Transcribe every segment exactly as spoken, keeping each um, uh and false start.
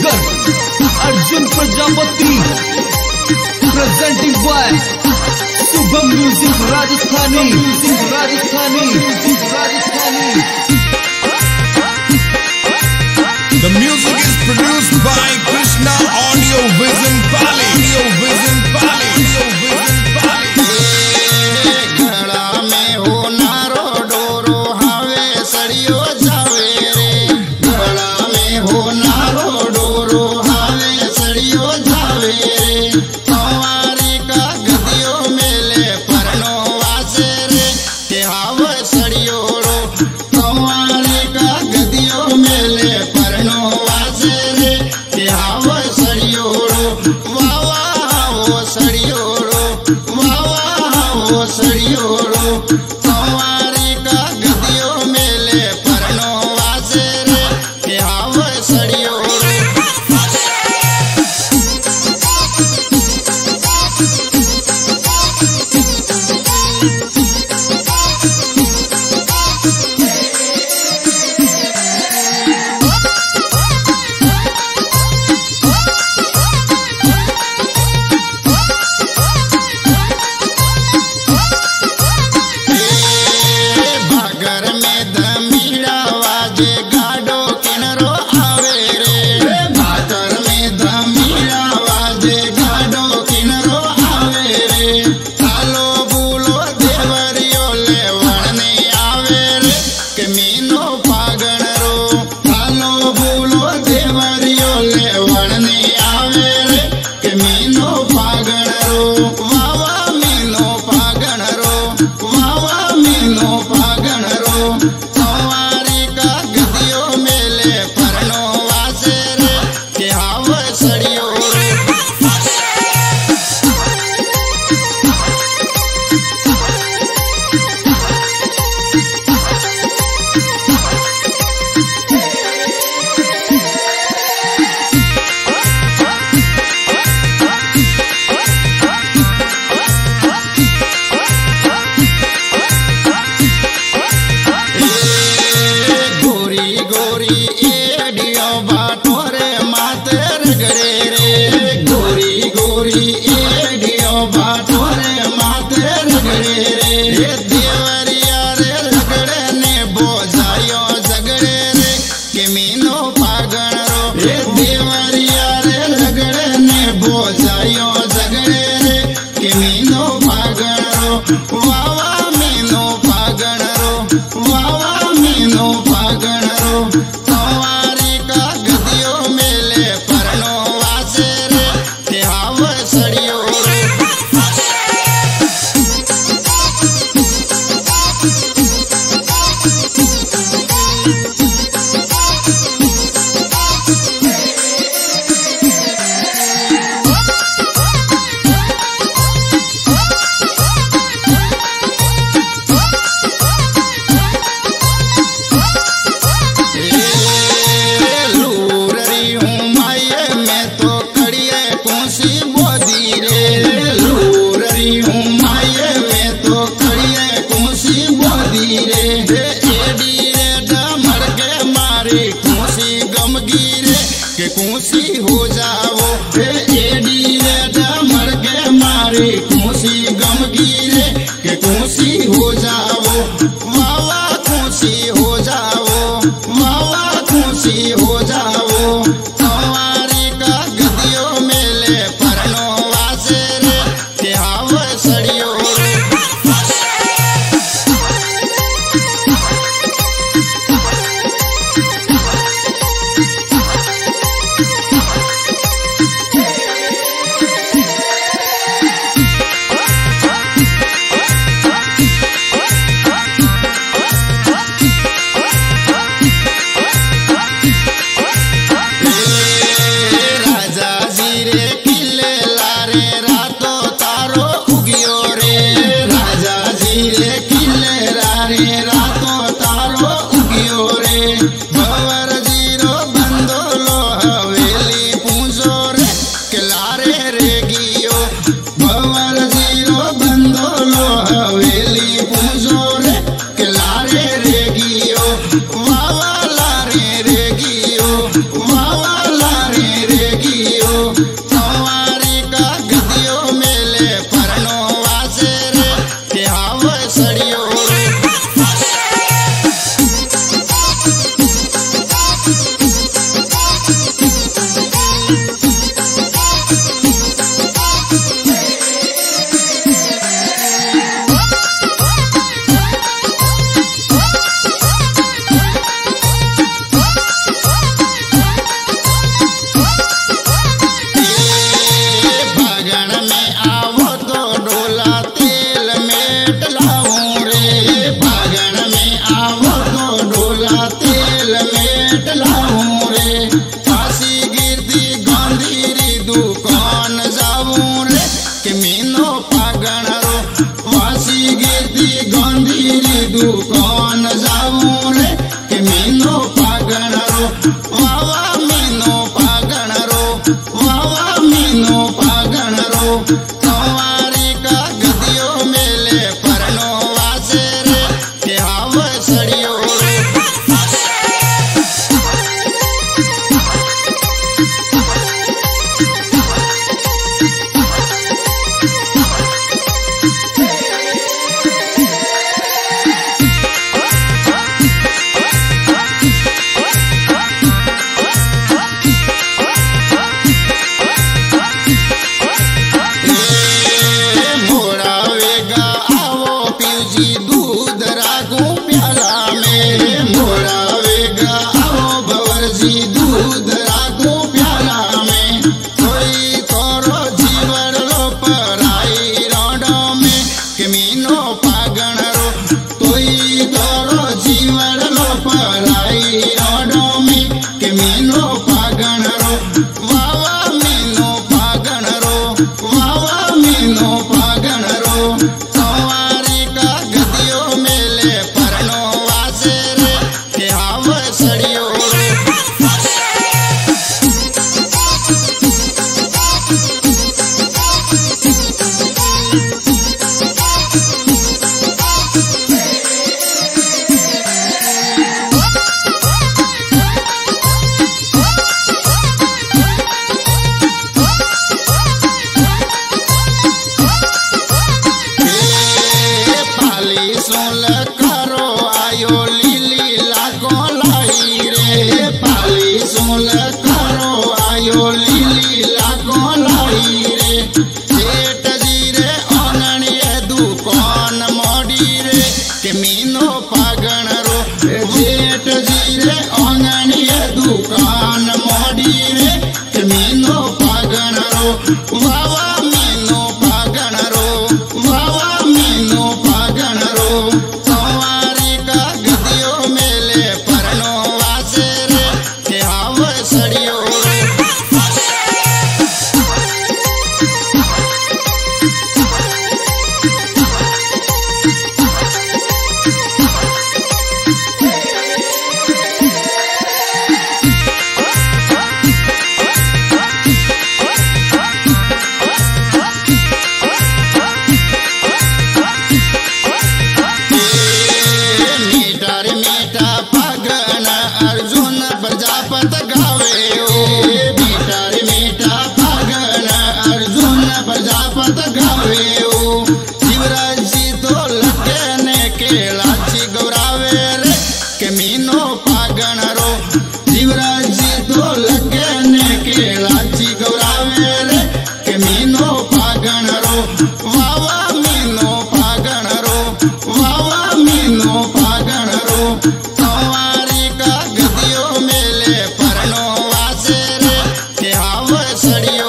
singer Arjun Prajapati, presenting by Shubham Music Rajasthani, Music Rajasthani, Music Rajasthani. The music is produced by Krishna Audio Vision Pali. Audio Vision Pali. Audio Vision Pali. घड़ा में हो नारो डोरो हावे सड़ियो जावे रे। घड़ा में हो नारो डोरो हावे सड़ियो जावे रे। सवारी का गदियो मेले परनो वासे रे के हाव सड़ियो रो। सवारी का गदियो मेले परनो वासे रे के हाव सड़ियो रो। वावा वो सड़ियो रो, वावा वो सड़ियो रो। सवारी का गदियो मेले परनो वासे रे के हाव सड़ियो रो। भागर में धमीड़ा वाजे गाडो किनरो आवे रे। भागर में धमीड़ा वाजे गाडो किनरो आवे रे। थालो बूलो देवरियो ले वणने आवे रे के मीनो पागण रो। थालो बूलो देवरियो ले वणने आवे रे के मीनो पागण रो। वावा मीनो पागण रो, वावा मीनो पागण रो। सवारी का गदियो मेले परनो वासे रे के हाव सड़ियो रो। गोरी गोरी एडियो बाटोरे माते रगड़े रे। गोरी गोरी एडियो बाटोरे माते रगड़े रे। ये देवरिया रे रगड़े ने बोझायो झगड़े रे के मीनो पागण रो। ये देवरिया रे रगड़े ने बोझायो झगड़े रे के मीनो पागण रो। वावा मीनो पागण रो, वावा मीनो पागण रो। सवारी का गदियो मेले परनो वासे रे के हाव सड़ियो रो। लूररी हूँ माये मैं तो कड़िए कौसी बोदी रे। लूररी हूँ माये मैं तो कड़िए कौसी बोदी रे। एडी रे डमर के मारी कौसी गमगी रे के कौसी हो जाओ। एडी रे डमर के मारी कौसी गमगी रे के कौसी हो जाओ। वावा कौसी हो जाओ, वावा कौसी हो जाओ। सवारी का गदियो मेले परनो वासे रे के हाव सड़ियो रो। वावा मीनो पागण रो सवारी का गदियो मेले परनो वासे रे के हाव सड़ियो दूध रागो प्याला में मोरा वेगा आओ भवरजी दूध रागो प्याला में कोई तोरो जीवन रो पराई रोडो में के मीनो पागण रो कोई तोरो जीवन रो पराई रोडो में के मीनो पागण रो वावा मीनो पागण रो वावा मीनो पागण रो सवारी का गदियो मेले परनो वासे रे के हाव सड़ियो सोल करो आयो लीली लागो लाई रे पाली सोल करो आयो लीली लागो लाई रे सेठ जी रे ओनणिये दुकान मोड़ी रे के मीनो पागण रो सेठ जी रे ओनणिये दुकान मोड़ी रे के मीनो पागण रो वावा मीनो पागण रो वावा मीनो पागण रो सवारी का गदियो मेले परनो वासे रे के हाव सड़ियो अर्जुन प्रजापत गावे ओ मीठा रे मीठा पागन अर्जुन प्रजापत गावे ओ शिवराज जी तो लगने के लाची गौरावे रे के मीनो पागन रो शिवराज जी तो लगने के लाची गौरावे रे के मीनो पागन रो वावा मीनो पागन रो वावा मीनो पागन रो सवारी का गदियो मेले परनो वासे रे के हाव सड़ियो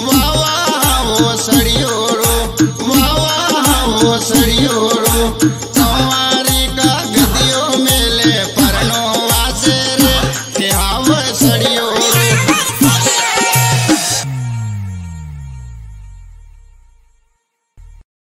सड़ियोड़ो